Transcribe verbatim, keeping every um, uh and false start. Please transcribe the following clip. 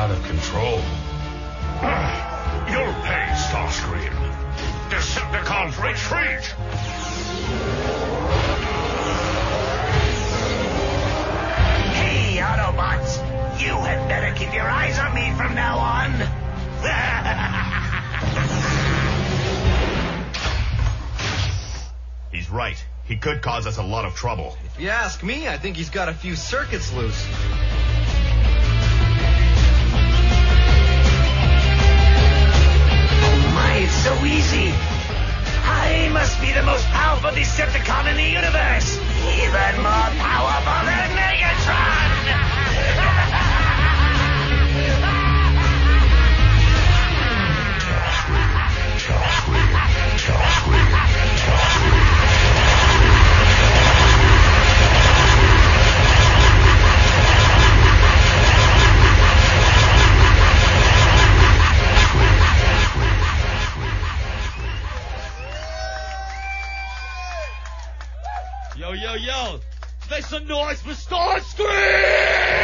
out of control. You'll pay, Starscream. Decepticons retreat! Hey, Autobots! You had better keep your eyes on me from now on. He's right. He could cause us a lot of trouble. If you ask me, I think he's got a few circuits loose. Oh my, it's so easy. I must be the most powerful Decepticon in the universe. Even more powerful than Megatron! Yo, yo, yo! Make some noise for Starscream!